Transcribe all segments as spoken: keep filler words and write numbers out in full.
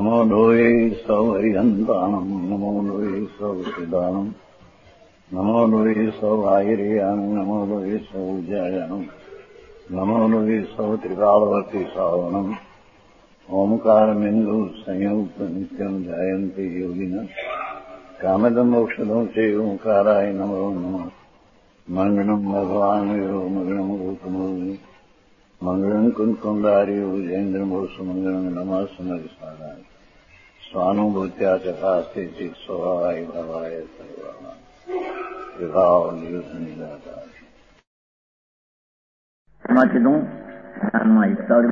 नमो लोये सौहरिहन्तानम् नमो लोये सौसिदानम् नमो लोये सौभागिर्यानम् नमो लोये सौज्यायानम् नमो लोये सौत्रिकालवर्ति सावनम् ओंकारमिन्दु संयुक्त नित्यम् ध्यायन्ति योगिनः कामदम् मोक्षदम् च ओंकाराय नमो नमः मङ्गलम् भगवान् वीरो मङ्गलम् गौतमोऽग्नि मङ्गलम् कुन्कुण्डार्यो जयेन्द्रमोऽस्तु मङ्गलम् नमः समरिसाराय स्वानुभूत्या चकास्ते चित् स्वभावाय भवाय सर्वाणाम् विभाव नियुद्धनिदाता माची दूं ध्यान सॉरी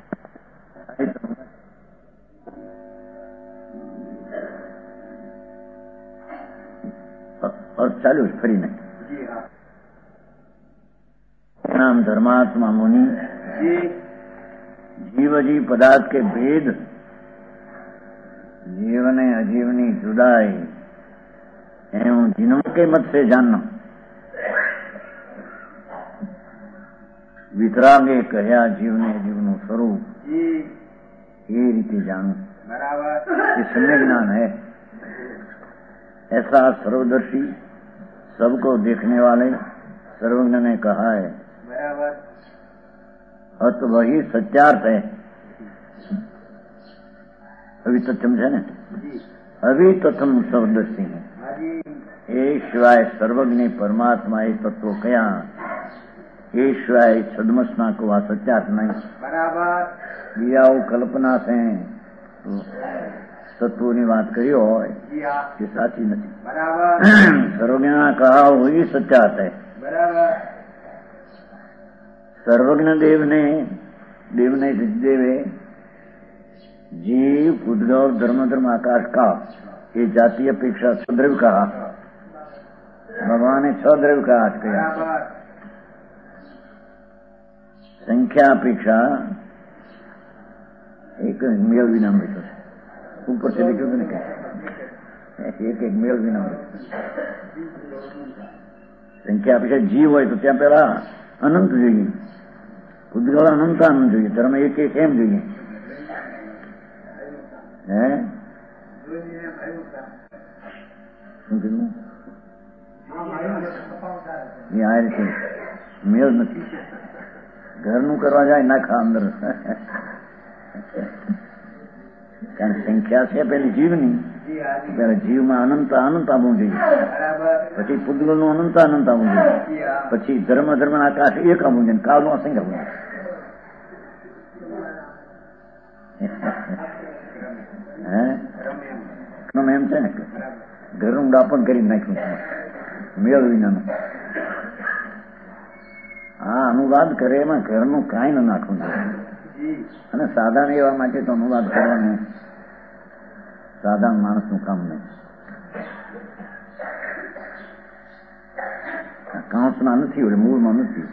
और चालू फ्री में नाम धर्मात्मा मुनि जीवजी पदार्थ के भेद जीवन अजीवनी जुदाई एवं जिनों के मत से जानना वितरागे कह्या जीवने जीवनु स्वरूप ये रीति जानू ये सम्यक ज्ञान है। ऐसा सर्वदर्शी सबको देखने वाले सर्वज्ञ ने कहा है अत वही सत्यार्थ है। अभी तो समझे न अभी तो तुम सर्वदर्शी हैं। एक शिवाय सर्वज्ञ परमात्मा एक तत्व कया एक शिवाय छदमसना को आ सत्यार्थ नहीं बराबर दिया वो कल्पना से तत्वों की बात करी हो ये साची नहीं बराबर सर्वज्ञ ने कहा वही सत्यार्थ है बराबर। सर्वज्ञ देव ने देव ने देवे जीव उद्गव धर्म धर्म आकाश का ये जातीय अपेक्षा छद्रव्य कहा भगवान ने छद्रव्य का आज कहा संख्या अपेक्षा एक मेल भी नाम लिखो ऊपर से लिखो तो नहीं एक एक मेल भी नाम संख्या अपेक्षा जीव है तो त्या पेला अनंत જોઈએ ઉદ્ગલ અનંત આનંદ જોઈએ ધર્મ એક એક એમ જોઈએ હે શું કીધું એ આ રીતે મેળ નથી ઘરનું કરવા જાય નાખા અંદર કારણ સંખ્યા છે પેલી જીવની ત્યારે જીવમાં અનંત અનંત આવવું જોઈએ પછી પુદ્ગલનું અનંત અનંત આવવું જોઈએ પછી ધર્મ ધર્મ આકાશ એક આવવું જોઈએ કાળનું અસંખ્ય આવવું જોઈએ એમ છે ને ઘરનું ડાપણ કરી નાખ્યું મેળ વિનાનું આ અનુવાદ કરે એમાં ઘરનું કાંઈ ન નાખવું જોઈએ અને સાધારણ એવા માટે તો અનુવાદ કરવાનું સાધારણ માણસનું કામ નહીં કાંસમાં નથી હોય મૂળમાં નથી।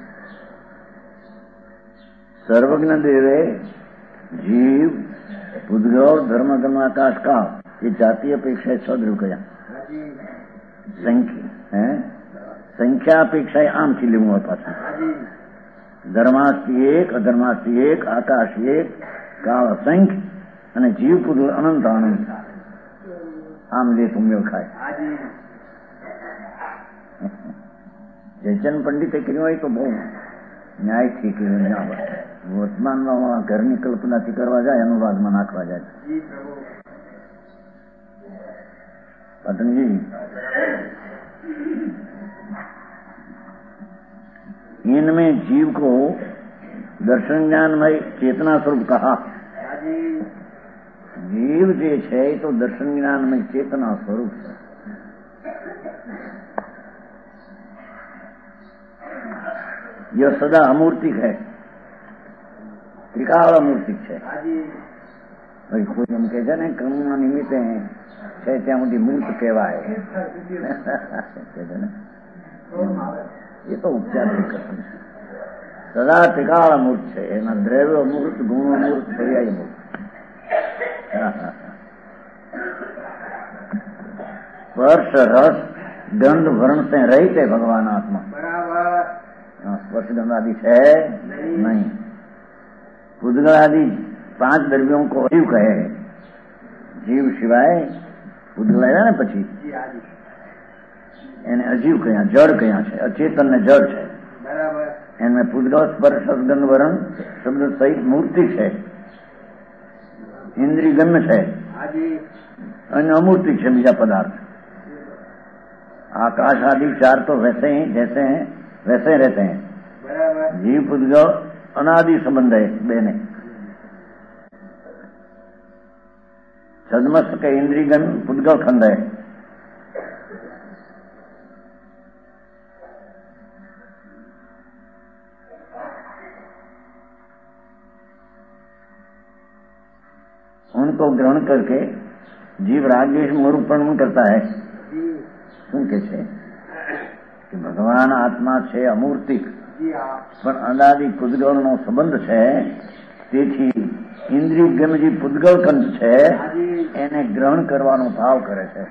સર્વજ્ઞ દેવે જીવ ઉદ્ગવ ધર્મ ધર્મ આકાશ કાળ ये जातीय अपेक्षा सद्रव कया संख्या है संख्या अपेक्षा आम थी लेवू पास धर्मास्ती एक अधर्मास्ती एक आकाश एक काल असंख्य અને જીવ પુરુષ અનંત આનંદ આમ લે સુમેળ ખાય। જયચંદ પંડિતે કર્યું હોય તો બહુ ન્યાયથી કર્યું વર્તમાનમાં ઘરની કલ્પનાથી કરવા જાય અનુવાદમાં નાખવા જાય पत्नी जी इनमें जीव को दर्शन ज्ञानमय चेतना स्वरूप कहा। जीव जे है तो दर्शन ज्ञानमय चेतना स्वरूप है। यह सदा अमूर्तिक है त्रिकाल अमूर्तिक है। भाई कोई एम कहे છે ને કર્મના નિમિત્તે છે ત્યાં સુધી મૂર્ત કહેવાય એ તો ઉપચાર કરતું સદા ત્રિકાળ મૂર્ત છે એના દ્રવ્ય મૂર્ત ગુણ મૂર્ત પર્યાય મૂર્ત સ્પર્શ રસ ગંધ વर्ण से रहित है भगवान आत्मा स्पर्श गंध आदि है नहीं। उद्गल आदि पांच द्रव्यों को अजीव कहे જીવ સિવાય પૂતગળ આવ્યા ને પછી એને અજીવ કહ્યા, જડ કહ્યા છે. અચેતન ને જડ છે. એને પૂતગળ સ્પર્શ ગંધ વરણ શબ્દ સહિત મૂર્તિ છે, ઇન્દ્રિય ગમ્ય છે અને અમૂર્તિ છે બીજા પદાર્થ. आकाश आदि चार तो वैसे ही जैसे हैं वैसे रहते हैं. जीव पुद्गल अनादि संबंध है बेने. सदमस्त के इंद्रियगण पुद्गल खंड है. उनको ग्रहण करके जीव रागद्वेष मोरूपण करता है. શું કે છે કે ભગવાન આત્મા છે અમૂર્તિક, પણ અનાદિ પૂતગળનો સંબંધ છે. તેથી ઇન્દ્રિય ગમ્ય જે પૂતગળ કંઠ છે એને ગ્રહણ કરવાનો ભાવ કરે છે.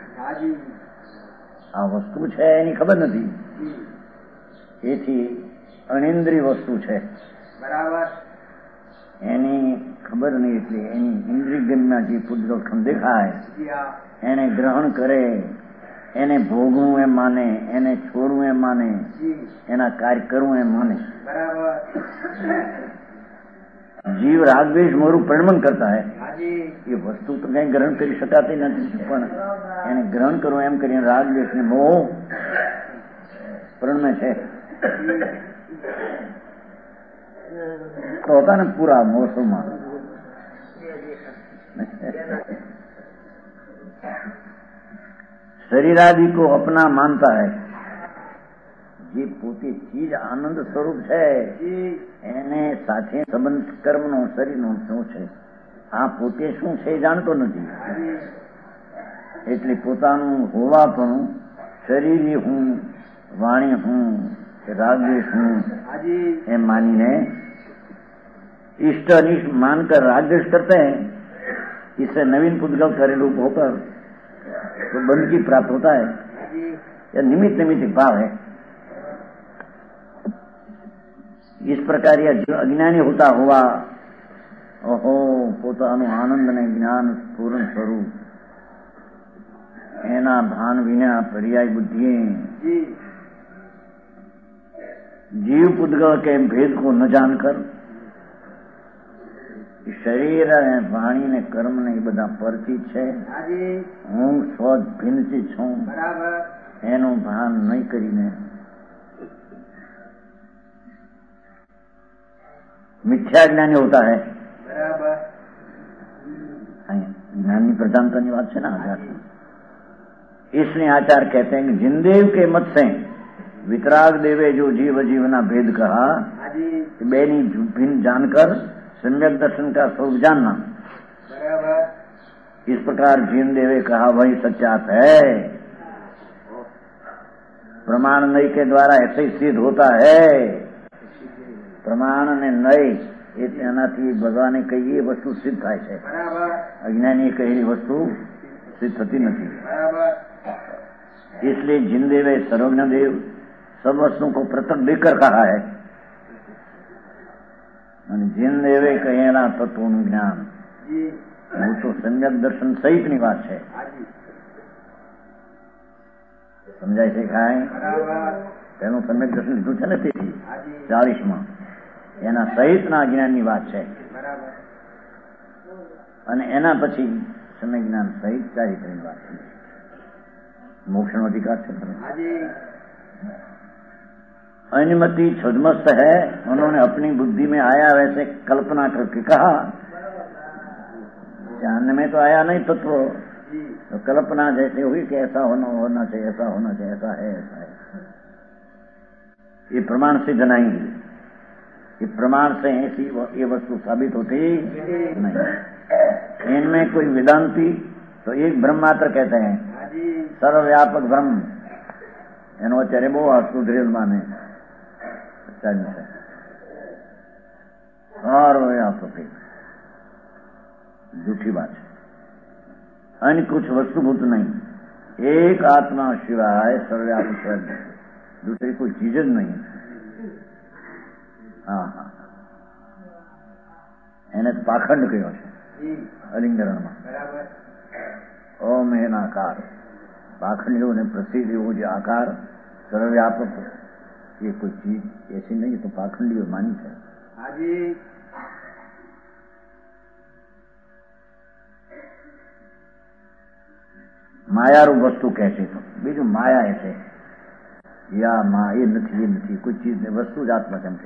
આ વસ્તુ છે એની ખબર નથી, એથી અનિન્દ્રિય વસ્તુ છે એની ખબર નહીં. એટલે એની ઇન્દ્રિય ગમ્ય જે પૂતગળ કંઠ દેખાય એને ગ્રહણ કરે, એને ભોગવું એમ માને, એને છોડવું એમ માને, એના કાર્ય કરવું એમ માને. જીવ રાગદ્વેષ મોરું પરિણમન કરતા હૈ. એ વસ્તુ તો કઈ ગ્રહણ કરી શકાતી નથી, પણ એને ગ્રહણ કરવું એમ કરીને રાગદ્વેષ ને મોહ પરિણમે છે. તો હતા ને પૂરા મોસમમાં शरीरादि को अपना मानता है. જે પોતે ચીજ આનંદ સ્વરૂપ છે એને સાથે સંબંધ કર્મનો શરીરનો શું છે, આ પોતે શું છે જાણતો નથી. એટલે પોતાનું હોવાપણું શરીર હું, વાણી હું, રાગદ્વેષ હું એમ માનીને इष्ट अनिष्ट मानकर रागद्वेष करते हैं. इससे नवीन पुद्गल करे रूप होकर तो बंदगी प्राप्त होता है. यह निमित्त निमित्त भाव है. इस प्रकार यह जो अज्ञानी होता हुआ ओहो પોતાનું આનંદ ને જ્ઞાન પૂર્ણ સ્વરૂપ એના ભાન વિના પર્યાય બુદ્ધિ जीव पुद्गल के भेद को न जानकर શરીર અને વાણી ને કર્મ ને એ બધા પરિચિત છે. હું સ્વ ભિન્નથી છું એનું ભાન નહીં કરીને मिथ्या ज्ञानी होता है. ज्ञानी प्रधानता की बात है ना आचार. इसलिए आचार्य कहते हैं कि जिनदेव के मत से वितराग देवे जो जीव जीवना भेद कहा, बेनी भिन्न जानकर सम्यक दर्शन का स्वरूप जानना. इस प्रकार जीन देवे कहा वही सत्यात है. प्रमाण नय के द्वारा ऐसे ही सिद्ध होता है. प्रमाण ने नय એનાથી ભગવાને કહીએ વસ્તુ સિદ્ધ થાય છે. અજ્ઞાની કહેલી વસ્તુ સિદ્ધ થતી નથી. इसलिए जिन देवे सर्वज्ञ देव सब वस्तुओं को पृथक देकर कहा है. जिन देवे कहेला तत्वનું જ્ઞાન હું તો સમ્યક દર્શન સહિતની વાત છે. સમજાય છે કાંઈ? તેનું સમ્યક દર્શન લીધું છે ને તેથી ચાલીસમાં એના સહિતના જ્ઞાનની વાત છે. અને એના પછી સમ્યક જ્ઞાન સહિત ચારિત્ર્યની વાત છે. मोक्षण अधिकार से अनुमति छुदमस्त है. उन्होंने अपनी बुद्धि में आया वैसे कल्पना करके कहा. जानने में तो आया नहीं तत्व, तो कल्पना जैसे हुई कि ऐसा होना होना चाहिए, ऐसा होना चाहिए, ऐसा है, ऐसा है. ये प्रमाण सिद्ध नहीं. ये प्रमाण से ऐसी ये वस्तु साबित होती नहीं. इनमें कोई वेदांती तो एक ब्रह्म मात्र कहते हैं, સર્વવ્યાપક બ્રહ્મ. એનો અત્યારે બહુ સુધરેલ માને સર્વવ્યાપક જૂઠી बात है. अन्य कुछ वस्तुभूत नहीं. एक आत्मा सिवाय सर्वव्यापक दूसरी कोई चीज જ नहीं. હા હા એને તો પાખંડ કહ્યો છે અલિંગરણમાં. ओम है नाकार। पाखंडियों ने प्रसिद्ध वो जो आकार सर्वव्यापक, ये कोई चीज ऐसी नहीं तो पाखंडियों मानी है। हाजी मायारू वस्तु कैसे तो बीजू माया ऐसे या माँ ये नहीं ये नहीं कोई चीज नहीं, वस्तु जात्मा चमके।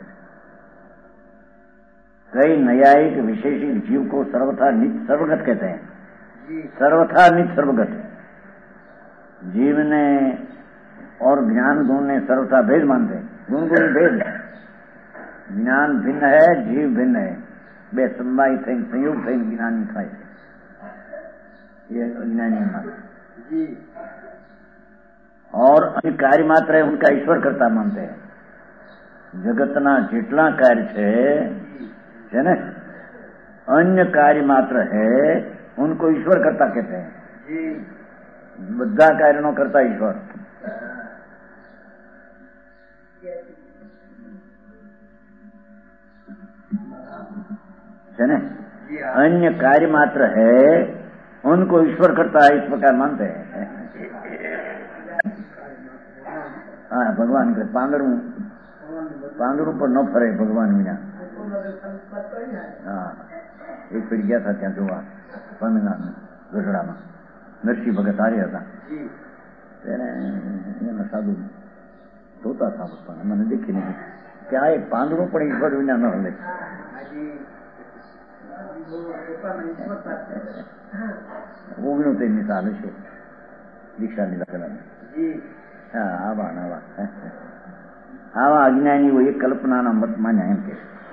कई न्यायिक विशेषी जीव को सर्वथा नित्य सर्वगत कहते हैं। सर्वथा नित्य सर्वगत जीव ने और ज्ञान गुण ने सर्वथा भेद मानते हैं। गुण गुण भेद है, ज्ञान भिन्न है, जीव भिन्न है। बे संवाई थे संयोग थे ज्ञानी था, ये अज्ञानी मानते जी। और अन्य कार्य मात्र है उनका ईश्वर करता मानते हैं। जगतना जेटला कार्य है ने अन्य कार्य मात्र है उनको ईश्वर करता कहते हैं। बधा कार्य नो करता ईश्वर है ने अन्य कार्य मात्र है उनको ईश्वर करता है, इस प्रकार मानते हैं। हाँ भगवान के પાંદડું પાંદડું पर न फरे भगवान विना। हाँ एक पेड़ गया था ત્યાં જોવા સ્વામિનારાયણ ગઢડામાં નરસિંહ ભગત હારે હતા તેને એના સાધુ જોતા હતા પણ મને દેખીને કે આ એક પાંદડું પણ ઈશ્વર વિના ન હલે। ઓગણું તે મિસાલ છે દીક્ષા લીધા પેલા। હા આવા આવા આવા અજ્ઞાનીઓ એક કલ્પનાના મત માન્યા એમ કે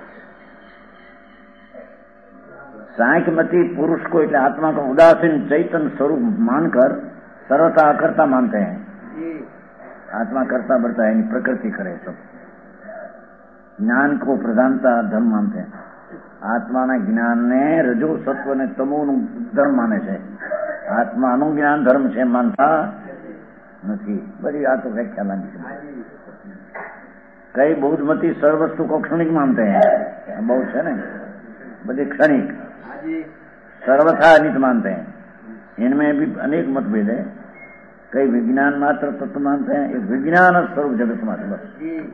सांख्यमती पुरुष को એટલે आत्मा को उदासीन चैतन्य स्वरूप मानकर सर्वथा अकर्ता मानते हैं। आत्मा करता बढ़ता है, प्रकृति करे सब। ज्ञान को प्रधानता धर्म मानते हैं। आत्मा ना ज्ञान ने रजो सत्व ने तमो नु धर्म माने छे। आत्मा नु ज्ञान धर्म छे मानता नहीं। बड़ी आ तो व्याख्या लागी छे। कई बौद्धमती सर्ववस्तु को क्षणिक मानते हैं। बहुत है ना बड़े क्षणिक सर्वथा अनित मानते हैं। इनमें भी अनेक मतभेद है। कई विज्ञान मात्र तत्व मानते हैं, एक विज्ञान स्वरूप जगत मात्र बस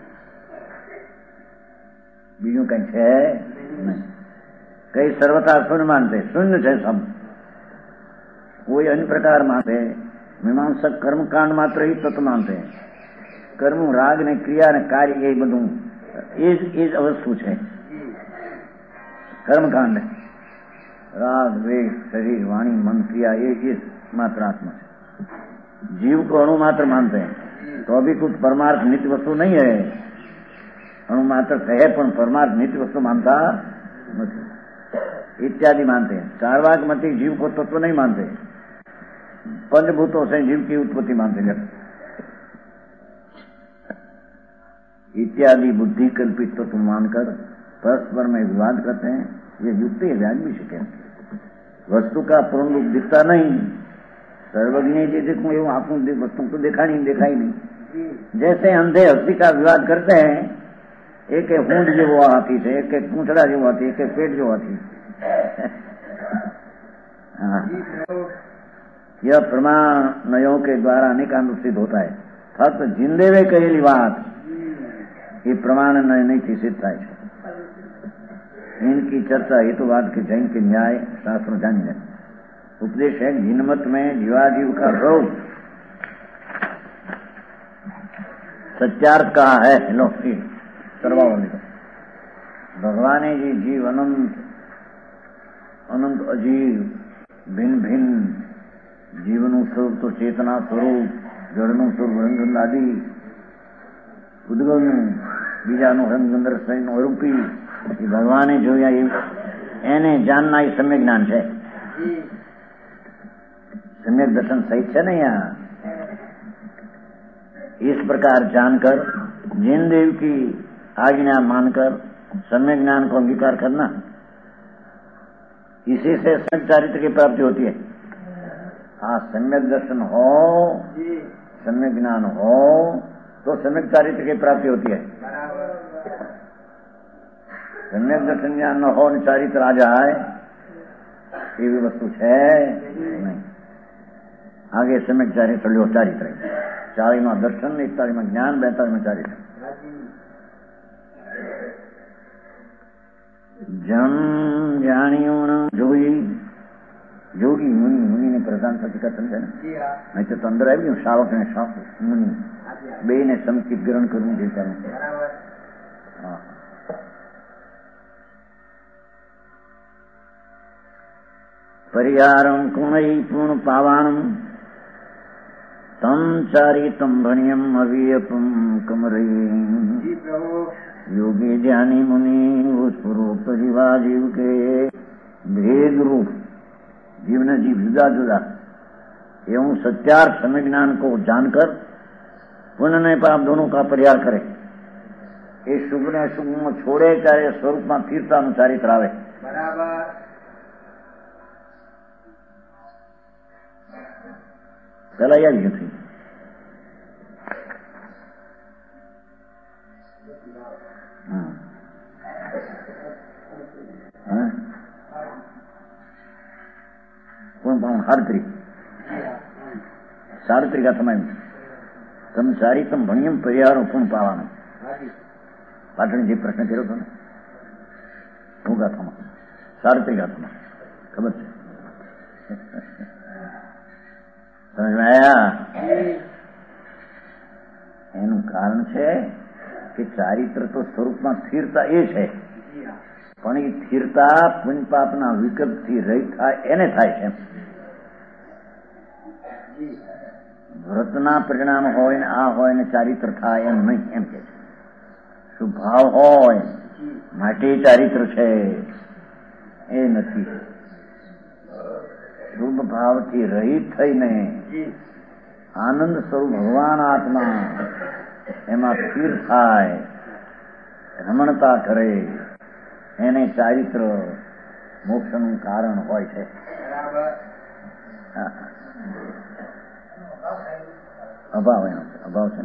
बीजू कहीं है नहीं। कई सर्वथा शून्य मानते, शून्य है सब। कोई अन्य प्रकार मानते, मीमांसक कर्मकांड मात्र ही तत्व मानते हैं। कर्म राग ने क्रिया ने कार्य ये બધું એ જ વસ્તુ છે। कर्मकांड राग वेग शरीर वाणी मन क्रिया ये ये मात्र आत्मा है। जीव को अणु मात्र मानते हैं तो अभी कुछ परमार्थ नित्य वस्तु नहीं है। अणु मात्र है पर परमार्थ नित्य वस्तु मानता नहीं इत्यादि मानते हैं। चारवाक मती जीव को तत्व नहीं मानते। पंचभूतों से जीव की उत्पत्ति मानते हैं इत्यादि बुद्धि कल्पित तत्व मानकर परस्पर में विवाद करते हैं। ये युक्ति है, व्याज भी सके। वस्तु का पूर्ण रूप दिखता नहीं। सर्वज्ञ जी देखूं एवं आपको वस्तु तो देखा नहीं देखा ही नहीं। जैसे अंधे हस्ती का विवाद करते हैं, एक एक ऊंट जो हाथी थे, एक एक पूंछड़ा जो हाथी, एक एक पेट जो हाथी। यह प्रमाणयों के द्वारा अनेकांत सिद्ध होता है। फक्त जिंदेवे कहेली बात ये प्रमाण नहीं थी सिद्ध था। इनकी चर्चा हेतुवाद के जैन के न्याय शास्त्र जानी है। उपदेश है जिनमत में जीवाजीव का रोग सत्यार्थ कहा है। लो सर्वावली भगवान जी जीव अनंत अनंत अजीव भिन्न भिन्न जीवनु स्वरूप तो चेतना स्वरूप जड़नु स्वरूप रंग आदि उद्गम बीजानु रंग सैन रूपी भगवाने જોયા એને जानना ही सम्य ज्ञान है। सम्यक दर्शन सहित है ना यहाँ। इस प्रकार जानकर जिन देव की आज्ञा मानकर सम्य ज्ञान को अंगीकार करना, इसी से सम्यक चारित्र की प्राप्ति होती है। हाँ सम्यक दर्शन हो, सम्यक ज्ञान हो तो सम्यक चारित्र की प्राप्ति होती है। सम्यक दर्शन ज्ञान न हो चारित्र आ जाए ये भी वस्तु है नहीं। आगे समय चारे चलियो चारित्र चालीस में दर्शन इकतालीस में ज्ञान बैतालीस में चारित्र जन जानियो न जोगी जोगी मुनि मुनि ने प्रधान सच का समझे ना नहीं तो अंदर आई गયું शावक ने शावक मुनि બે ને સમકી ગ્રહણ કરવું જોઈએ હા પરિહારમ કુણૈ પૂર્ણ પાવાણમ તમ ચારિતમ ભણ્યમ અવિયપમ કમરૈ યોગી જ્ઞાની મુનિ પૂર્વોક્ત જીવા જીવ के भेद रूप जीव ने जीव जुदा जुदा एवं सत्यार्थ समय ज्ञान को जानकर पुण्य ने पाप दोनों का परिहार करे ये शुभ ने शुभ में छोड़े चाहे स्वरूप में तीर्था चारित्र आवे बराबर पहला यह भी थी कौन पाऊं सावित्री सावित्री का समय तम चारितम भणियम परिहारो कोण पावानो पाटण जी प्रश्न કર્યો હતો ને હું ગાથામાં સાવિત્રી ગાથામાં ખબર છે સમજ में आया એનું કારણ છે કે ચારિત્ર તો સ્વરૂપમાં સ્થિરતા એ છે પણ એ સ્થિરતા પુણ્ય પાપના વિકલ્પથી રહિત થાય એને થાય છે વ્રતના પરિણામ હોય ને આ હોય ને ચારિત્ર થાય એમ નહીં એમ કે છે શુભ ભાવ હોય માટે ચારિત્ર છે એ નથી શુભ ભાવથી રહિત થઈને આનંદ સ્વરૂપ ભગવાન આત્મા એમાં સ્થિર થાય રમણતા કરે એને ચારિત્ર મોક્ષનું કારણ હોય છે અભાવ એનો અભાવ છે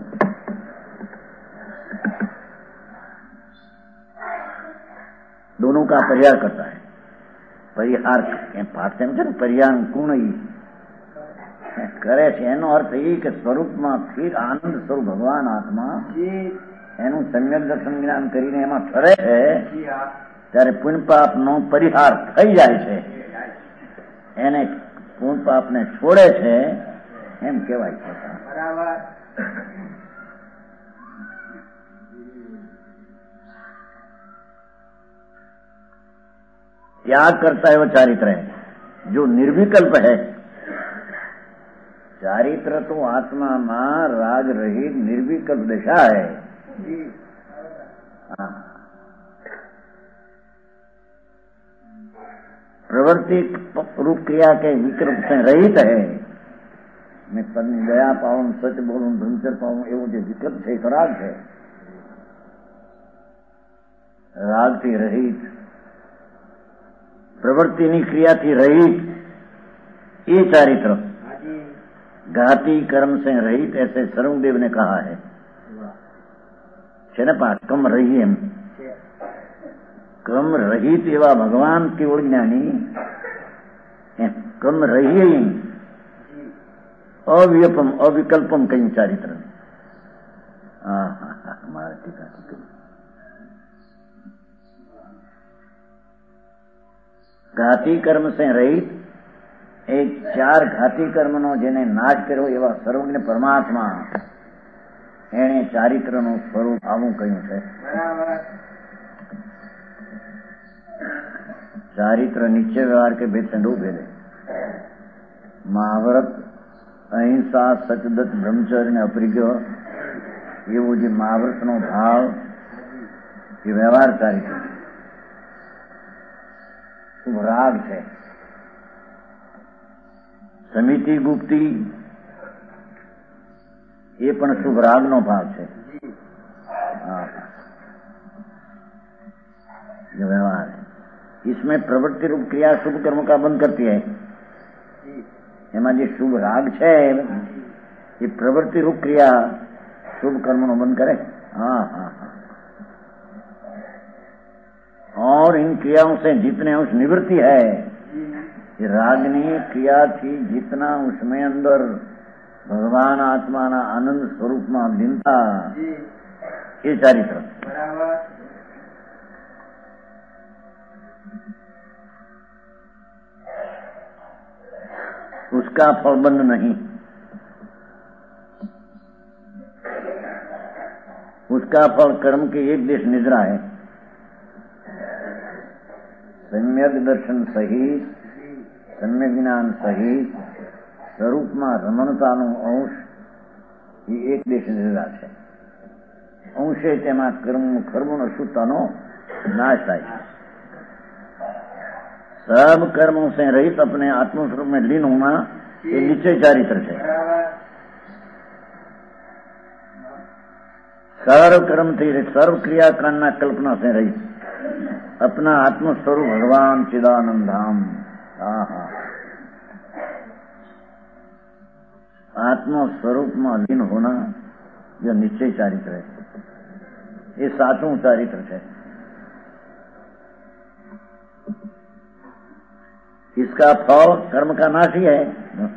दोनों का परिहार करता है परिहार पाठ समझे ने परिहार गुण करे છે એનો અર્થ એ કે સ્વરૂપમાં સ્થિર આનંદ સ્વરૂપ ભગવાન આત્મા એનું સમ્યક દર્શન જ્ઞાન કરીને એમાં ઠરે છે ત્યારે પુણ્ય પાપનો પરિહાર થઈ જાય છે એને પુણ્ય પાપને છોડે છે એમ કહેવાય છે બરાબર त्याग करता है वो चारित्र है जो निर्विकल्प है चारित्र तो आत्मा में राग रहित निर्विकल्प दशा है प्रवृत्ति रूप क्रिया के विकल्प से रहित है मैं दया पाऊं सच बोलूं धनचर पाऊं एवं जो विकल्प है तो राग है राग थी रहित प्रवृत्ति ની क्रियाથી रहित ये चारित्र घाती कर्म से रहित ऐसे सर्वदेव ने कहा है છે ને પાઠ કમ રહી એમ કમ રહિત એવા ભગવાન કેવળ જ્ઞાની કમ રહીએ અવ્યપમ અવિકલ્પમ કઈ ચારિત્ર હા હા હા મારા ટીકા ટીકા घाती कर्म से रहित एक चार घाती कर्म नो जेने नाश कर्यो एवा सर्वज्ञ परमात्मा एने चारित्र नो स्वरूप आवुं कह्युं छे चारित्र निश्चय व्यवहार के भेद से दो भेद है महाव्रत अहिंसा सचदत्त ब्रह्मचर्य ने अपरिग्रह ये वो जो महाव्रत नो भाव ये व्यवहार चारित्र राग है समिति गुप्ती ये पण शुभ राग नो भाव है जो व्यवहार है इसमें प्रवृत्ति रूप क्रिया शुभ कर्म का बंद करती है एमा जो शुभ राग है ये प्रवृत्ति रूप क्रिया शुभ कर्म नो बंद करे हाँ हाँ हाँ और इन क्रियाओं से जितने अंश निवृत्ति है ये रागनी क्रिया थी जितना उसमें अंदर भगवान आत्माना आनंद स्वरूप में लीनता ये चारित्र उसका फलबंध नहीं, उसका फल कर्म के एक देश निद्रा है। सम्यक दर्शन सहित सम्यक ज्ञान सहित સ્વરૂપમાં રમણતાનું અંશ એ એક દેશ નિદ્રા છે. અંશે તેમાં કર્મ કર્મનો અશુદ્ધતાનો नाश થાય છે. सब कर्मों से रहित अपने आत्मस्वरूप में लीन होना ये निश्चय चारित्र है. सर्व कर्म थी सर्व क्रियाकांड ना कल्पना से रहित अपना आत्मस्वरूप भगवान चिदानंद धाम आत्म स्वरूप में लीन होना यह निश्चय चारित्र है. ये सातों चारित्र है. इसका फल कर्म का नाश ही है.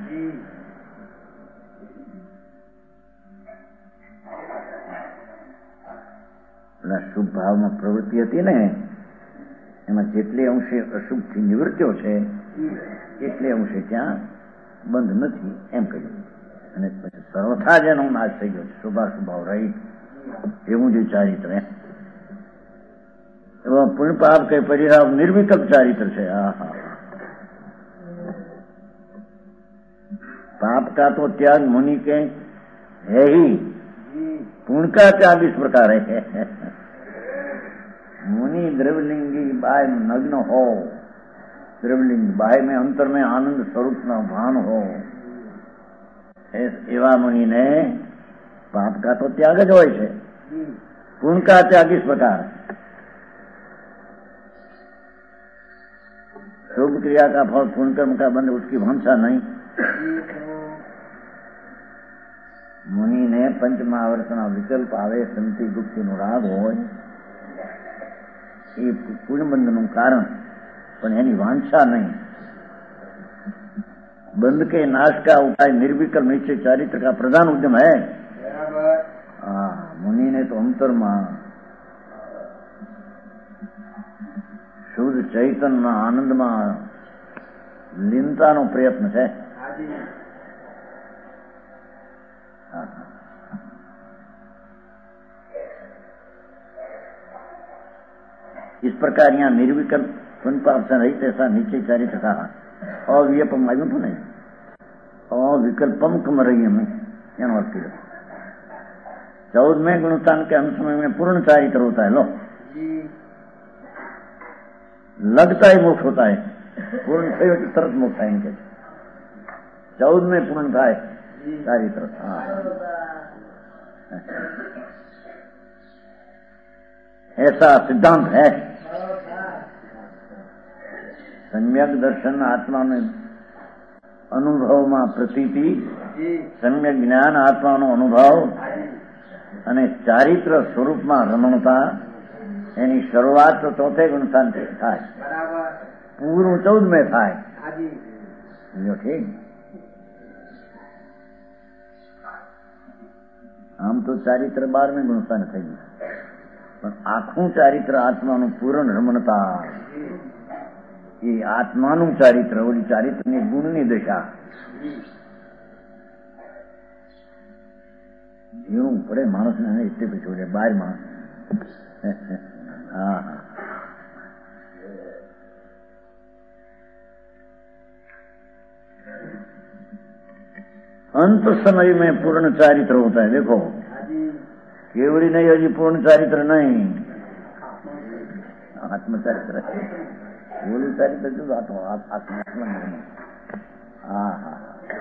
शुभ भाव में प्रवृत्ति હતી ને એમાં જેટલે અંશે અશુભ થી નિવૃત્તિઓ છે એટલે અંશે ત્યાં બંધ નથી એમ કહ્યું. અને પછી સર્વથા જેનો નાશ થઈ ગયો શુભાશુભાવ રહી એવું જે ચારિત્ર એમાં પુણ્ય પાપ કે પરિણામ નિર્વિકલ્પ ચારિત્ર છે. હા હા पाप का तो त्याग मुनि के है ही, पुण्य का त्याग इस प्रकार है. मुनि द्रव्यलिंगी बाय नग्न हो, द्रव्यलिंग बाय में अंतर में आनंद स्वरूप न भान हो, एवा मुनि ने पाप का तो त्याग ज होय छे. पुण्य का त्याग इस प्रकार शुभ क्रिया का फल पुण्य कर्म का बंध उसकी भाषा नहीं. मुनि ने पंच महावर्तना विकल्प आवे संति गुप्ति नो राग हो ये पुण्यबंध નું કારણ પણ એની વાંછા નહીં. बंध के नाश का उपाय निर्विकल्प निश्चय चारित्र का प्रधान उद्यम है. हाँ मुनि ने तो अंतर में शुद्ध चैतन्य आनंद में लीनता नो प्रयत्न है. इस प्रकार यहाँ निर्विकल्प पुण्य पाप से रहित ऐसा निश्चय चारित्र कहा. अव्यपम આવ્યું હતું ને अविकल्पम कमरयम એનો અર્થ કર્યો. चौदहवें गुणस्थान के अंत में पूर्ण चारित्र होता है. लो लगता ही मोक्ष होता है. पूर्ण थयो तो तरत मोक्ष है इनके. चौदहवें पूर्ण था चारित्र. ऐसा सिद्धांत है. सम्यक दर्शन आत्मा में अनुभव में प्रतीति, सम्यक ज्ञान आत्मा नो अनुभव અને ચારિત્ર સ્વરૂપમાં રમણતા એની શરૂઆત તો ચોથે ગુણસ્થાનથી થાય. પૂરું ચૌદમે થાય. જો ઠીક. આમ તો ચારિત્ર બારમે ગુણસ્થાન થઈ ગયું પણ આખું ચારિત્ર આત્માનું પૂર્ણ રમણતા એ આત્માનું ચારિત્ર ઓલી ચારિત્રની ગુણની દશા એવું પડે માણસને એટલે પછી ઓલે બારમાં. હા હા अंत समय में पूर्ण चारित्र होता है. देखो केवड़ी नहीं अजी पूर्ण चारित्र नहीं आत्म चारित्र बोली चारित्र जो आत्मा नहीं. हाँ हाँ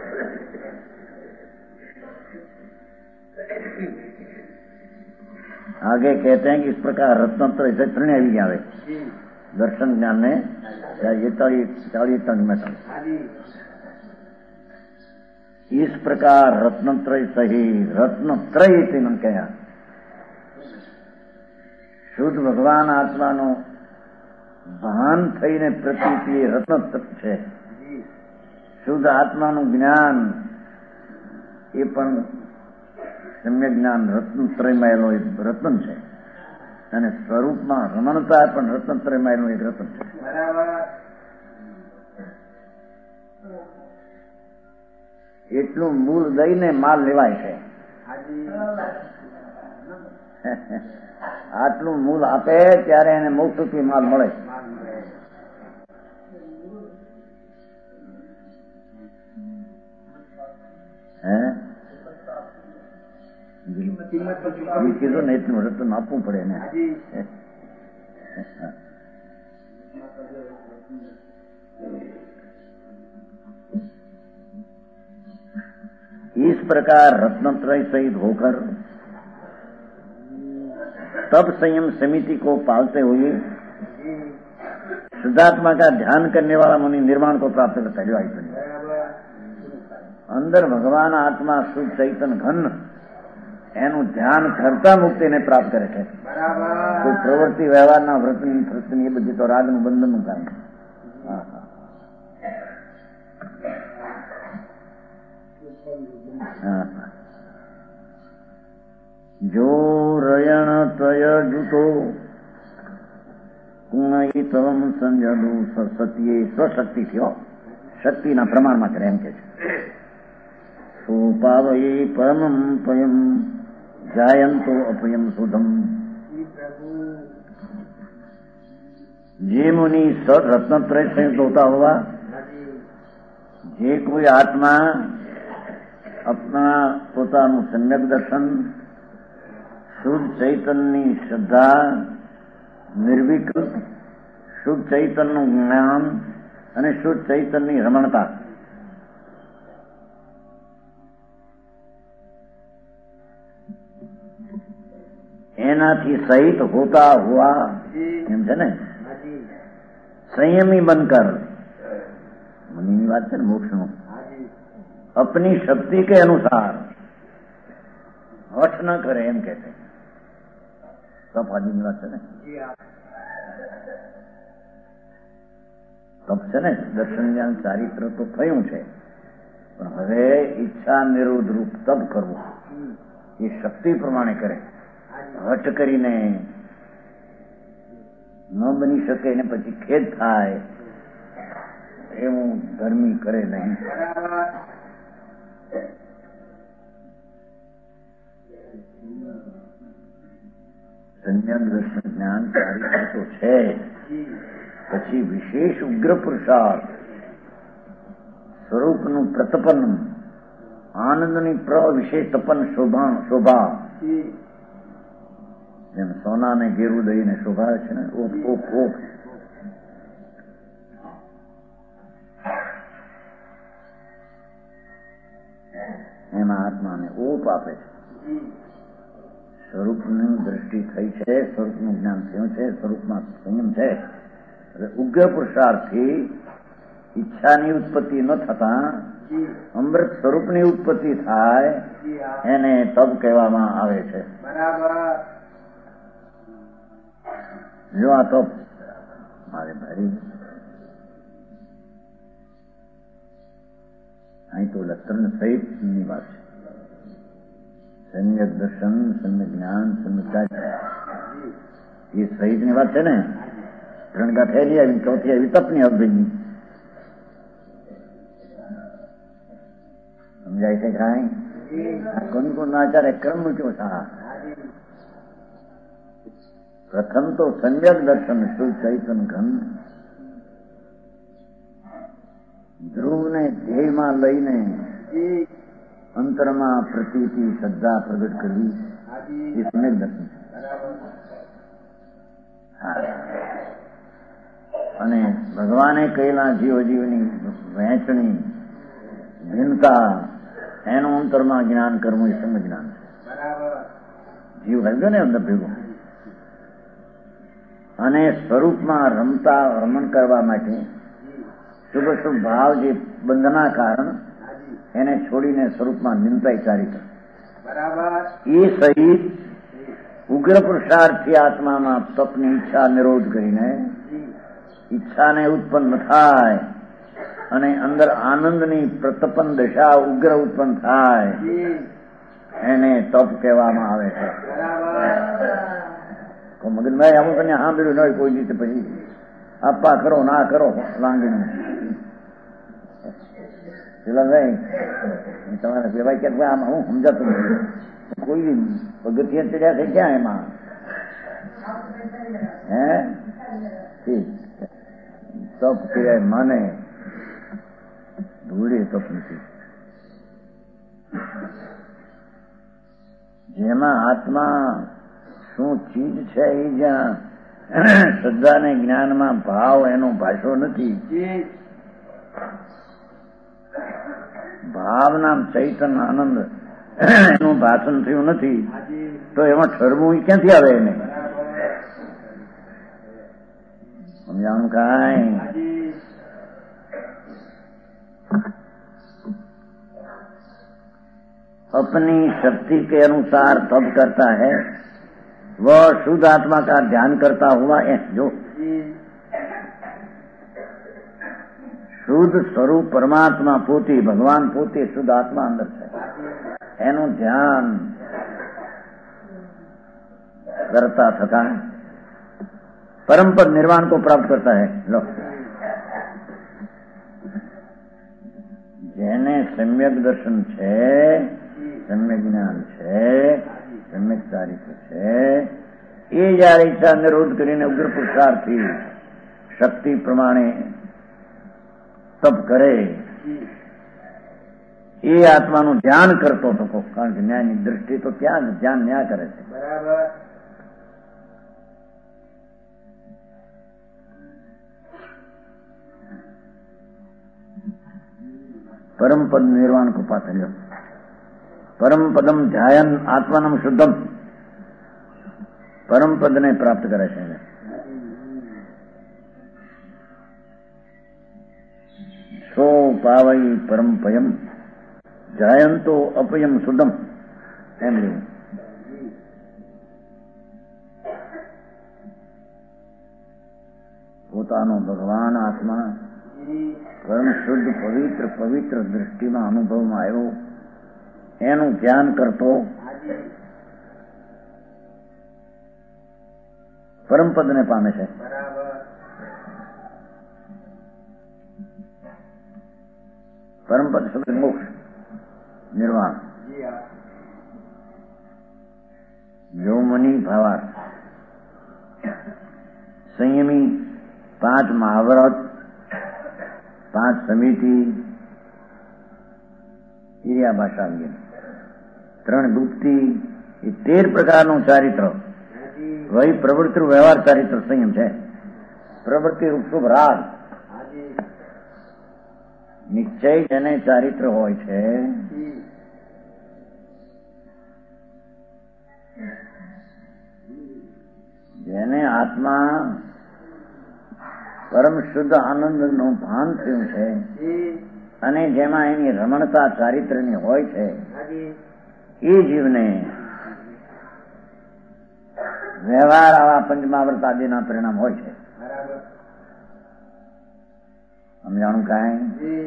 आगे कहते हैं कि इस प्रकार रत्नत्र ऐसे त्रिणे भी आवे दर्शन ज्ञान ने ये चालीस तंग में था. इस प्रकार रत्नत्रय सही रत्नत्रय थी मन कहा शुद्ध भगवान आत्मा नो भान थईने प्रतीति रत्नत्र है. શુદ્ધ આત્માનું જ્ઞાન એ પણ સમ્યક જ્ઞાન રત્નત્રયમાં એક રત્ન છે, અને સ્વરૂપમાં રમણતા પણ રત્નત્રયમાં એક રત્ન છે. એટલું મૂળ દઈને માલ લેવાય છે. આટલું મૂળ આપે ત્યારે એને મોક્ષથી માલ મળે. હે કીધું ને એટલું રતન આપવું પડે ને. इस प्रकार रत्नत्रय सहित होकर तब संयम समिति को पालते हुए शुद्धात्मा का ध्यान करने वाला मुनि निर्माण को प्राप्त करता है. अंदर भगवान आत्मा शुद्ध चैतन घन એનું ધ્યાન કરતા મુક્તિને પ્રાપ્ત કરે છે. તો પ્રવૃત્તિ વ્યવહારના વ્રતની પ્રવૃત્તિની એ બધી તો રાગનું બંધનનું કામ છે. જો રયણ તય જૂતો તમ સંજડુ સત્યે સ્વશક્તિ થયો, શક્તિના પ્રમાણમાં કરે એમ કે છે. સોપાવયે પરમં પયમ જાયંતો અપયમ સુધમ. જે મુનિ રત્નત્રય સંયુક્ત હોતા હોવા, જે કોઈ આત્મા अपना પોતાનું સમ્યક દર્શન, શુદ્ધ ચૈતનની શ્રદ્ધા, નિર્વિકલ્પ શુદ્ધ ચૈતનનું જ્ઞાન અને શુદ્ધ ચૈતનની રમણતા, એનાથી સહિત હોતા હુआ એમ છે ને, સંયમી બનકર, મુનિની વાત છે ને મોક્ષનું, अपनी शक्ति के अनुसार हठ न करे एम कहते हैं. तप आदि વાત છે ને, તપ છે ને, દર્શન જ્ઞાન ચારિત્ર તો થયું છે, પણ હવે ઈચ્છા નિરોધ રૂપ તપ કરવું એ શક્તિ પ્રમાણે કરે. હઠ કરીને ન બની શકે ને પછી ખેદ થાય એવું ધર્મી કરે નહીં. સંજ્ઞાન દર્શન જ્ઞાન ચારિત્ર તો છે, પછી વિશેષ ઉગ્ર પુરુષાર્થ, સ્વરૂપનું પ્રતપન, આનંદની પ્ર વિશેષ તપન શોભા શોભા જેમ સોનાને ઘેરું દઈને શોભાવે છે ને, ઓપ ઓપ ઓપ એમાં આત્માને ઓપ આપે છે. સ્વરૂપની દ્રષ્ટિ થઈ છે, સ્વરૂપનું જ્ઞાન થયું છે, સ્વરૂપમાં સંયમ છે. હવે ઉગ્ર પુરુષાર્થથી ઈચ્છાની ઉત્પત્તિ ન થતા અમૃત સ્વરૂપની ઉત્પત્તિ થાય એને તપ કહેવામાં આવે છે. જો આ તપ મારે ભાઈ અહીં તો લક્ષણ સહિત ની વાત છે. સમ્યક દર્શન, સમ્યક જ્ઞાન, સમ્યક એ સહિત ની વાત છે ને. ત્રણ ગા થયેલી આવી, ચોથી આવી તપની અવધિની. સમજાય છે કાંઈ? કુનકુન આચાર્ય ક્રમ મૂક્યો છે. પ્રથમ તો સમ્યક દર્શન શુદ્ધ ચૈતન ઘન ધ્રુવને ધ્યેયમાં લઈને અંતરમાં પ્રતીતિ શ્રદ્ધા પ્રગટ કરવી એ સમ્યક દર્શન છે. અને ભગવાને કહેલા જીવ જીવની વહેંચણી, ભિન્નતા, એનું અંતરમાં જ્ઞાન કરવું એ સમ્યક જ્ઞાન છે. જીવ હલજો ને અંદર ભેગો, અને સ્વરૂપમાં રમતા રમણ કરવા માટે શુભ શુભ ભાવ જે બંધના કારણ એને છોડીને સ્વરૂપમાં નિંદાય ચારિત્ર એ સહિત ઉગ્ર પુરુષાર્થથી આત્મામાં તપની ઈચ્છા નિરોધ કરીને ઈચ્છાને ઉત્પન્ન થાય અને અંદર આનંદની પ્રતપન દશા ઉગ્ર ઉત્પન્ન થાય એને તપ કહેવામાં આવે છે. મગનભાઈ આવું તને સાંભળ્યું ન હોય કોઈ રીતે પછી આપવા કરો ના કરો લાંગણી ભાઈ તમારે કહેવાય કે આમાં હું સમજાતું નથી. કોઈ પગથિયા ચડ્યા છે ક્યાં એમાં હે તપ કહેવાય માને ધૂળે તપ નથી. જેમાં આત્મા શું ચીજ છે એ જ્યાં શ્રદ્ધા ને જ્ઞાનમાં ભાવ એનો ભાષો નથી. ભાવના ચૈતન આનંદ એનું ભાષણ થયું નથી તો એમાં ઠરવું ક્યાંથી આવે એને સમજાણું કાંઈ. अपनी शक्ति के अनुसार तप करता है वह शुद्ध आत्मा का ध्यान करता हुआ है. जो શુદ્ધ સ્વરૂપ પરમાત્મા પોતે ભગવાન પોતે શુદ્ધ આત્મા અંદર છે એનું ધ્યાન કરતા થતા परम पद निर्वाण को प्राप्त करता है. लो જેને સમ્યક દર્શન છે, સમ્યક જ્ઞાન છે, સમ્યક ચારિત્ર છે એ જયારે ઈચ્છા નિરોધ કરીને ઉગ્ર પુરુષાર્થથી શક્તિ પ્રમાણે તપ કરે એ આત્માનું ધ્યાન કરતો હતો. કારણ કે ન્યાયની દ્રષ્ટિ તો ક્યાં ધ્યાન ન્યાય કરે છે. બરાબર. परम पद निर्वाण को पाते लो. परम पदम ध्यान आत्मानम शुद्धम परम पद ने प्राप्त करे છે. सो पावई परम पयम जायंतो अपयम शुद्धम એમ લેવું. પોતાનો ભગવાન આત્મા પરમ શુદ્ધ પવિત્ર પવિત્ર દૃષ્ટિમાં અનુભવમાં આવ્યો એનું ધ્યાન કરતો પરમપદને પામે છે. પરમપદ શબ્દ મોક્ષ નિર્વાણ. યોમની ભાવાર્થ સંયમી પાંચ મહાવ્રત પાંચ સમિતિ ઈરિયા ભાષા અંગે ત્રણ ગુપ્તિ એ તેર પ્રકારનું ચારિત્ર વહી પ્રવૃત્તિ વ્યવહાર ચારિત્ર સંયમ છે. પ્રવૃત્તિ રૂપ શુભ રાગ નિશ્ચય જેને ચારિત્ર હોય છે જેને આત્મા પરમ શુદ્ધ આનંદ નું ભાન થયું છે અને જેમાં એની રમણતા ચારિત્રની હોય છે એ જીવને વ્યવહાર આવા પંચમાવર્ત આદિના પરિણામ હોય છે. સમજાણું કાંઈ.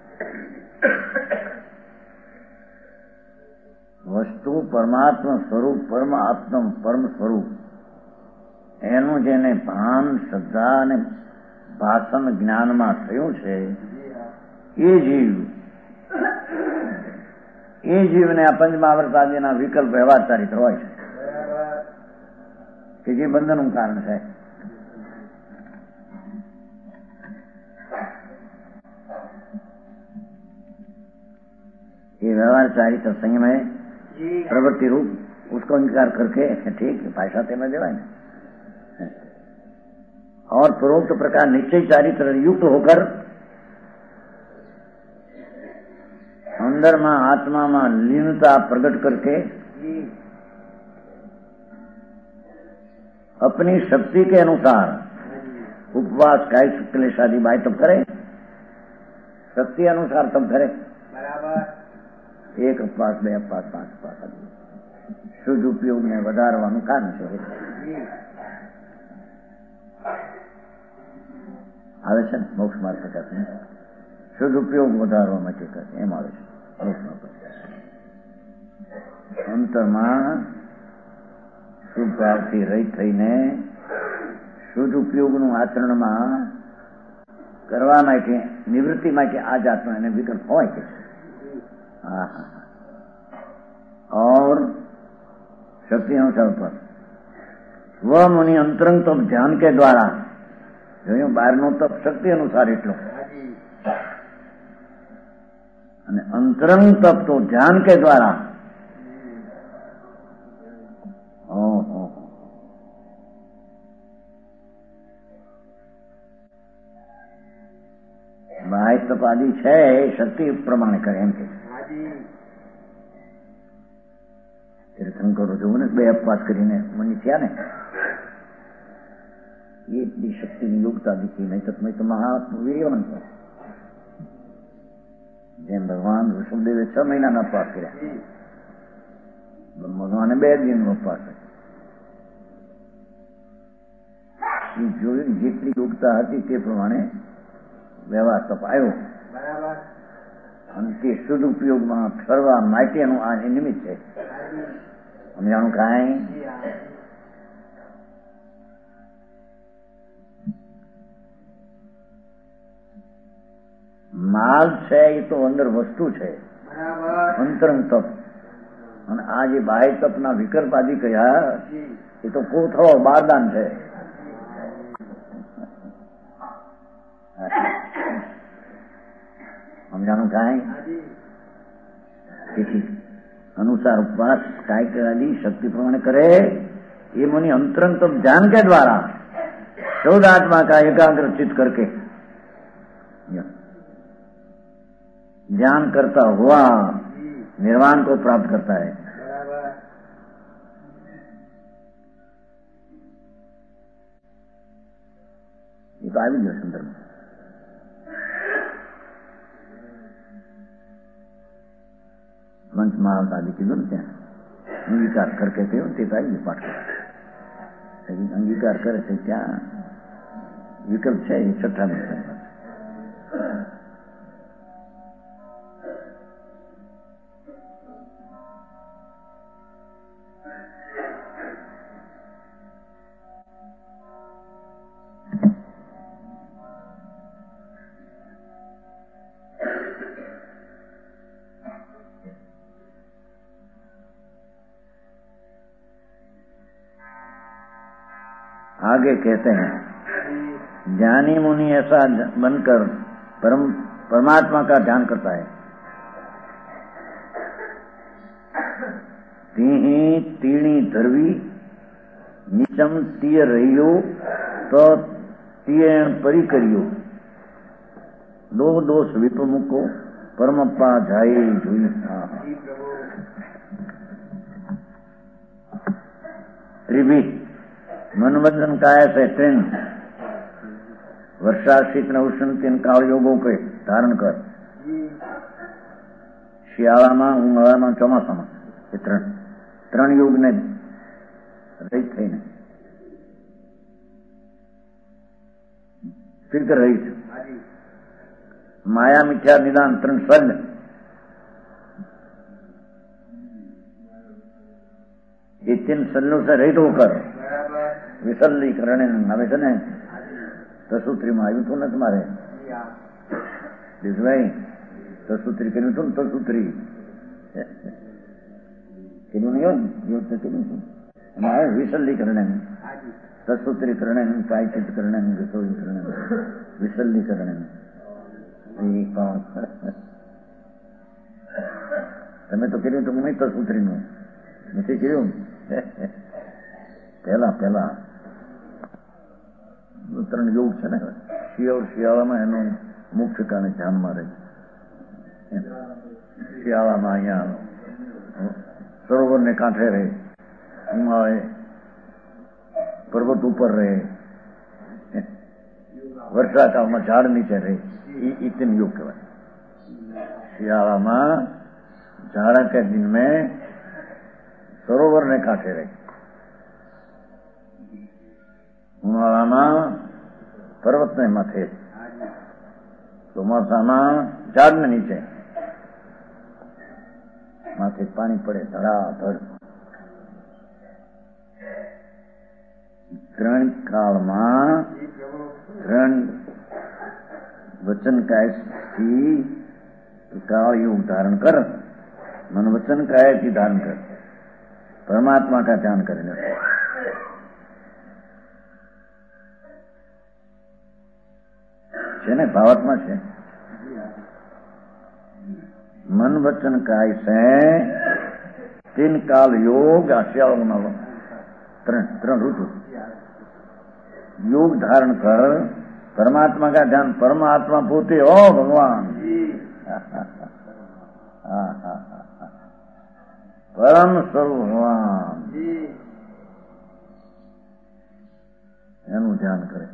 વસ્તુ પરમાત્મા સ્વરૂપ પરમ આત્મ પરમ સ્વરૂપ એનું જેને ભાન શ્રદ્ધા અને ભાષણ જ્ઞાનમાં થયું છે એ જીવ એ જીવને આ પંચમાવર્ત આદિના વિકલ્પ વ્યવહાર ચારિત્ર હોય છે કે જે બંધનનું કારણ છે. ये व्यवहार चारित्र संयम है प्रवृत्ति रूप उसको अंगीकार करके ठीक भाषा ते में देवाय और पूर्वोक्त प्रकार निश्चय चारित्र युक्त होकर अंदर में आत्मा में लीनता प्रकट करके अपनी शक्ति के अनुसार उपवास काय क्लेश आदि बाय तब करे शक्ति अनुसार तब करे. बराबर. एक अपवास બે અપવાસ પાંચ અપવાસ આદિ શુદ્ધ ઉપયોગને વધારવાનું કારણ છે. આવે છે ને મોક્ષ માર્ગ પ્રકાશ સદુપયોગ વધારવા માટે કરે એમ આવે છે. અંતરમાં શુભ ભાવથી રહિત થઈને શુદ્ધ ઉપયોગનું આચરણમાં કરવા માટે નિવૃત્તિ માટે આ જાતનો એને વિકલ્પ હોય કે હા હા और शक्ति अनुसार पर वह मुनि अंतरंग तप ध्यान के द्वारा जो बाहर नो तप शक्ति अनुसार एटलो અને અંતરંગ તપ તો ધ્યાન કે દ્વારા ઓહો બાહ્ય તપ આદિ છે શક્તિ પ્રમાણે કરે એમ કે તીર્થંકરો જોવું ને બે અપવાસ કરીને મની થયા ને એટલી શક્તિની યોગતા દીધી નહીં તો તમે તો મહાત્મા વીર્યવાન છો. જેમ ભગવાન ઋષભદેવે છ મહિનાના અપવાસ કર્યા, ભગવાને બે દિનનો અપવાસ કર્યો. જોયું જેટલી યોગતા હતી તે પ્રમાણે વ્યવહાર તપ આવ્યો અને તે શુદ્ધ ઉપયોગમાં ફરવા માટેનું આ નિમિત્ત છે. સમજાણું કાંઈ? માલ છે એ તો અંદર વસ્તુ છે, અંતરંગ તપ. અને આ જે બાહ્ય તપના વિકલ્પ આદિ કયા એ તો કોથળો બારદાન છે. સમજાણું કાંઈ? તેથી अनुसार उपवास काय आदि शक्ति प्रमाण करे ये मुनि अंतरंग तप ध्यान के द्वारा शोध आत्मा का एकाग्र चित करके ध्यान करता हुआ निर्वाण को प्राप्त करता है. ये तो આવી ગયો સંદર્ભ. મંચ મહાવત આદિ કીધું ને ત્યાં અંગીકાર કરકે કહ્યું તે આવી પાઠ કરે. અંગીકાર કરે છે ત્યાં વિકલ્પ છે એ છઠ્ઠા મિત્ર. आगे कहते हैं ज्ञानी मुनि ऐसा बनकर परम परमात्मा का ध्यान करता है. तीही तीणी धरवी नीचम तीय रहियो तो तीयण परी करियो दो दोष विपमुको परमप्पा जाए जोई. त्रिभी मनोबंधन काय से ट्रेन वर्षा शीत ने उष्ण तीन काल योगों के धारण कर શિયાળામાં ઉનાળામાં ચોમાસામાં એ ત્રણ ત્રણ યુગને રહિત થઈને સ્થિર રહિત માયા મિથ્યા નિદાન ત્રણ સલ એ तीन સલ્લો से रहित होकर વિસલીકરણ આવે છે ને તસૂત્રીમાં આવ્યું હતું ને તમારે ભાઈ તસૂત્રી કર્યું હતું ને તસૂત્રી કર્યું નહીં હોય યોગ કર્યું હતું એમાં આવે વિસલીકરણ તસૂત્રીકરણ પ્રાયચિતકરણ વિસલીકરણ વિસલીકરણ એ કોણ તમે તો કર્યું હતું નહીં તસૂત્રીનું નથી કર્યું પહેલા પહેલા ત્રણ યોગ છે ને શિયાળ શિયાળામાં એનું મુખ્ય કારણે ધ્યાનમાં રહે. શિયાળામાં અહીંયા સરોવરને કાંઠે રહે, ઉનાળે પર્વત ઉપર રહે, વર્ષાકાળમાં ઝાડ નીચે રહે. એ तीन योग કહેવાય. શિયાળામાં जाड़ा के दिन में सरोवर ने कांठे रहे, ઉનાળામાં પર્વતને માથે ચોમાસામાં ઝાડને નીચે માથે પાણી પડે ધડાધડ. ત્રણ કાળમાં ત્રણ वचन काय थी काल युग धारण कर, मन वचन काय थी धारण कर, परमात्मा का ध्यान करें. છે ને ભાવાત્મા છે. મન વચન કાય છે तीन काल योग आशियाओं ત્રણ ત્રણ ઋતુ योग धारण कर, परमात्मा का ध्यान. परमात्मा पोते हो भगवान. परम स्वरूप भगवान એનું ધ્યાન કરે.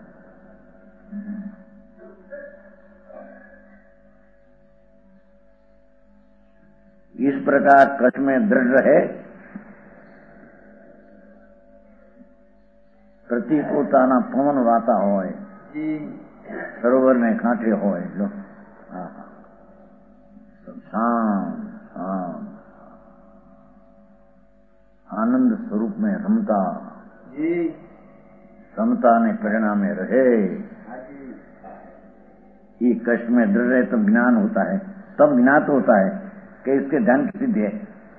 इस प्रकार कच्छ में दृढ़ रहे, પ્રતિકૂળતાના પવન વાતા હોય, સરોવર ને કાંઠે હોય, લો શાંત શાંત आनंद स्वरूप में रमता, समता ने परिणामे रहे. ये कष्ट में दृढ़ रहे तब ज्ञान होता है, तब ज्ञात होता है कि इसके ध्यान की सिद्धि है.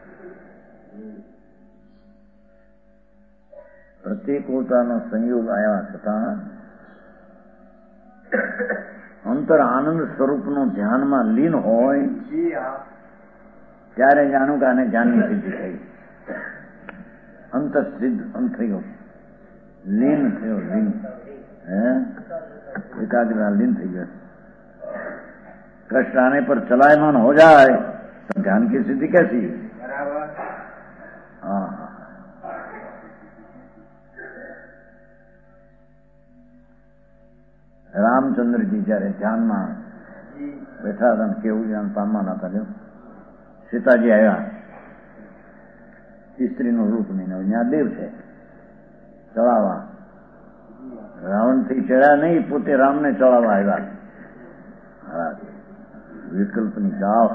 પ્રતિકૂળતાનો સંયોગ આવ્યા છતાં અંતર આનંદ સ્વરૂપનું ધ્યાનમાં લીન હોય ત્યારે જાણું કે આને જ્ઞાનની સિદ્ધિ થઈ. અંતર સિદ્ધ અંત થયો, લીન થયો, લીન હે एकाग्रता लीन થઈ ગયો. कष्ट आने पर चलायमान हो जाए तो ध्यान की सिद्धि कैसी है? हाँ हाँ. રામચંદ્રજી જયારે ધ્યાનમાં બેઠા હતા ને કેવું જ્ઞાન પામવાના હતા, સીતાજી આવ્યા, સ્ત્રીનું રૂપ નહીં, ત્યાં દેવ છે ચડાવવા. રાવણથી ચડ્યા નહીં, પોતે રામને ચડાવવા આવ્યા. વિકલ્પની ગાવ.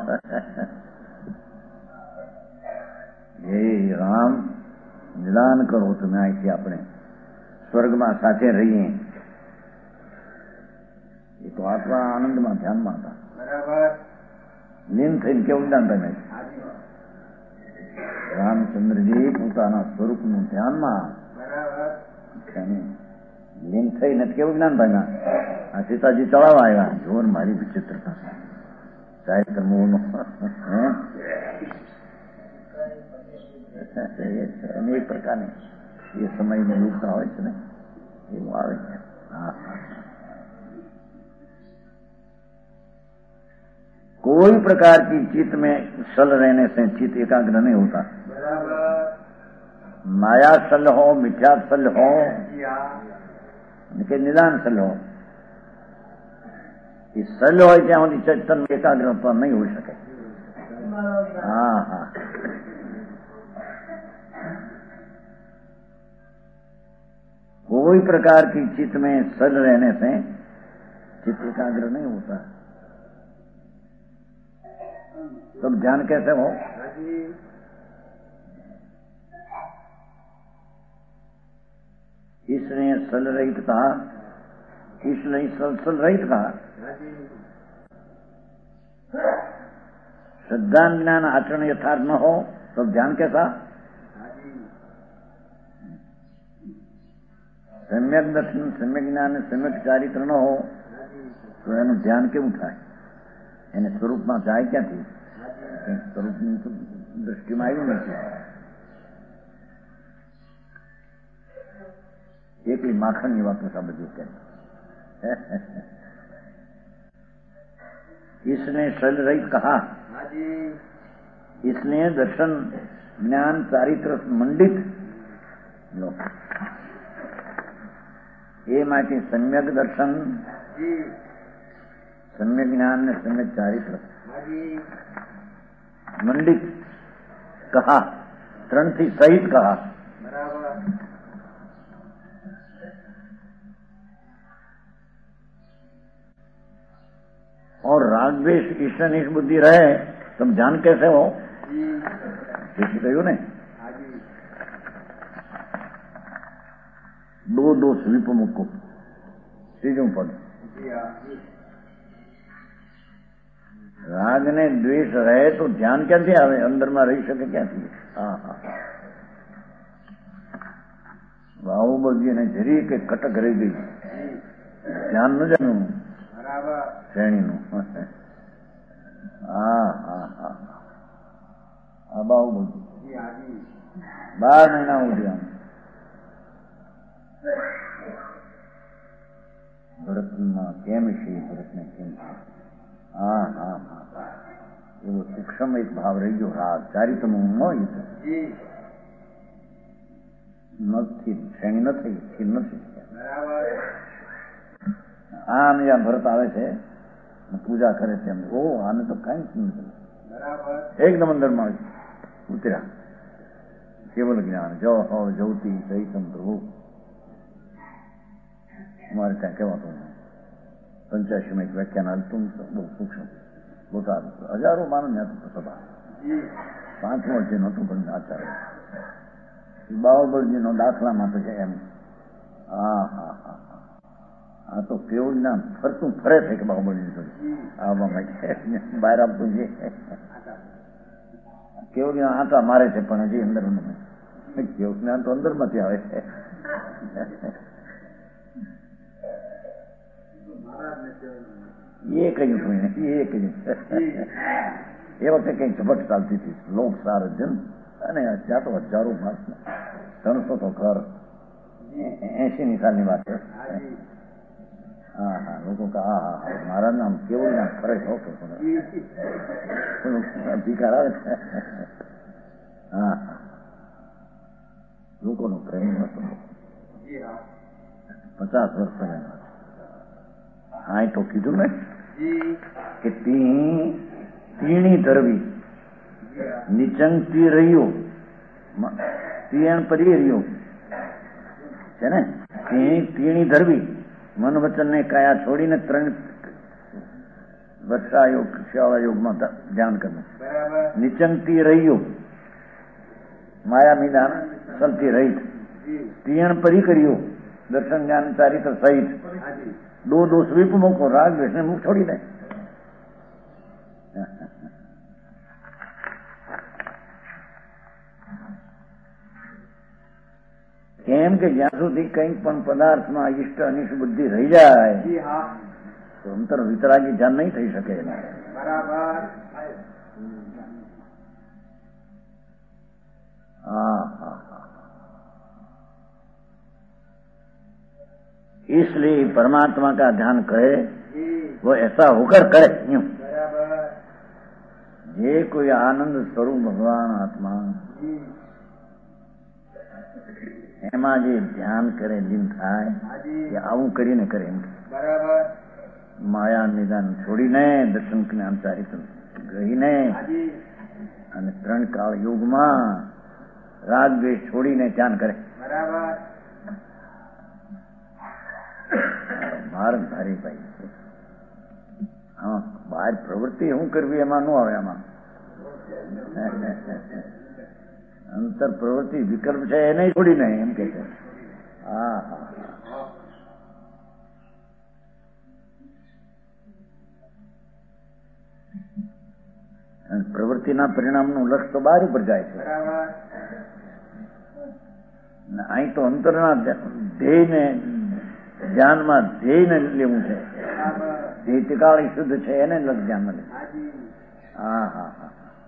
હે રામ, નિદાન કરો તમે, અહીંથી આપણે સ્વર્ગમાં સાથે રહીએ. એ તો આત્મા આનંદમાં ધ્યાનમાં હતા. બરાબર. લીન થઈને કેવું જ્ઞાન તમે? રામચંદ્રજી પોતાના સ્વરૂપનું ધ્યાનમાં લીન થઈને કેવું જ્ઞાન પામ્યા? આ સીતાજી ચડાવવા આવ્યા. જોર મારી વિચિત્રતા સાહેબ મોહનો અનેક પ્રકારની એ સમયની યુગતા હોય છે ને, એવું આવે છે. હા, कोई प्रकार की चित्त में सल रहने से चित्त एकाग्र नहीं होता. माया सल हो, मिथ्या सल हो, के निदान सल हो, ये सल हो ત્યાં સુધી ચેતન એકાગ્રતા નહીં હોઈ શકે. હા હા. कोई प्रकार की चित्त में सल रहने से चित्त एकाग्र नहीं होता. तब ध्यान कैसे हो? इसने सल रहित कहा, इसने सल सल रहित कहा. श्रद्धा ज्ञान आचरण यथार्थ न हो तब ध्यान कैसा? सम्यक दर्शन, सम्यक ज्ञान, सम्यक ચારિત્ર ન हो તો એનું ધ્યાન કેવું થાય? એને સ્વરૂપમાં જાય ક્યાંથી? સ્વરૂપની દ્રષ્ટિમાં આવ્યું નથી. એકલી માખણની વાતો સાબજુ કરે. इसने सल रहित कहा, इसने दर्शन ज्ञान चारित्र मंडित लो. એ માટે સમ્યક દર્શન, સમ્યક જ્ઞાન ને સમ્યક ચારિત્ર મંડિત કહા, ત્રણથી સહિત કહા. રાગ દ્વેષ ઈષ્ટનિષ્ઠ બુદ્ધિ રહે તો ધ્યાન कैसे हो કહ્યું ને દો દોષ વિપમુકો ત્રીજું પદ રાગ ને દ્વેષ રહે તો ધ્યાન ક્યાંથી આવે અંદરમાં રહી શકે ક્યાંથી હા હા બાહુબલી ને જરી કે કટક રહી ગઈ ધ્યાન ન જાણ્યું શ્રેણીનું હા હા હા આ બાહુબલી બાર મહિના સુધી આમ ભરતમાં કેમ છે ભરતને કેમ છે હા હા હા એવો સૂક્ષ્મ એક ભાવ રહી ગયો રાગ ચારિત્રનું ન નથી શ્રેણી નથી સ્થિર નથી આમ જ્યાં ભરત આવે છે પૂજા કરે છે એમ ઓ આને તો કઈ જ નથી એકદમ અંદરમાં ઉતર્યા કેવલ જ્ઞાન જો હો જવતી સહિતમ પ્રભુ મારે ત્યાં કહેવાતું પંચ્યાસીમાં એક વ્યાખ્યાન હાલતું બહુ સૂક્ષ્મ બહુ સારું હજારો માનવ ત્યાં સભા પાંચમો જે નહોતું પણ આચાર્ય બાહુબળજીનો દાખલામાં તો છે એમ હા હા હા આ તો કેવું જ્ઞાન ફરતું ફરે છે કે બાહુબળજી થોડી આવવા માટે બહાર આપતું છે કેવું જ્ઞાન આટા મારે છે પણ હજી અંદર કેવું જ્ઞાન તો અંદરમાંથી આવે છે એ કહ્યું કોઈને એ કહ્યું એ વખતે કઈ ઝપટ ચાલતી હતી લોક સાર જન અને ત્યાં તો હજારો માણસ ત્રણસો તો ઘર એસી ની સાલની વાત છે હા હા લોકો કે હા હા હા મારા નામ કેવું નામ ફરે ઓકે ભીકાર આવે હા હા લોકોનો પ્રેમ હતો પચાસ વર્ષ પહેલા હા તો કીધું ને કે તીણી ધરવી નિચંગતી રહ્યું તીણ પરી રહ્યું છે ને તીણી ધરવી મન વચન ને કાયા છોડીને ત્રણ વર્ષાયોગ શિવાયોગમાં ધ્યાન કરવું નિચંગતી રહ્યું માયા મીદાન સલતી રહી તીણ પરી કર્યું દર્શન જ્ઞાન ચારિત્ર સહિત દો દોષ વિપ મૂકો રાગ દ્વેષને મુખ છોડી દે કેમ કે જ્યાં સુધી કંઈક પણ પદાર્થમાં ઇષ્ટ અનિષ્ટ બુદ્ધિ રહી જાય તો અંતર વિતરાગી ધ્યાન નહીં થઈ શકે બરાબર हाँ हाँ हाँ इसलिए परमात्मा का ध्यान करे वो ऐसा होकर करे यूं ये कोई आनंद स्वरूप भगवान आत्मा એમાં જે ધ્યાન કરે લીન થાય એ આવું કરીને કરે એમ માયા નિદાન છોડીને દર્શન જ્ઞાન ચારિત્ર ગહીને અને ત્રણ કાળ યુગમાં રાગ દ્વેષ છોડીને ધ્યાન કરે બહાર ધારી ભાઈ હા બહાર પ્રવૃત્તિ શું કરવી એમાં ન આવે આમાં અંતર પ્રવૃત્તિ વિકલ્પ છે એને છોડીને એમ કે છે હા હા પ્રવૃત્તિના પરિણામનું લક્ષ્ય તો બહાર ઉપર જાય છે અહીં તો અંતરના ધ્યેયને ધ્યાનમાં ધ્યેયને લેવું છે જે ટીકાળી શુદ્ધ છે એને લક્ષ ધ્યાનમાં લે હા હા હા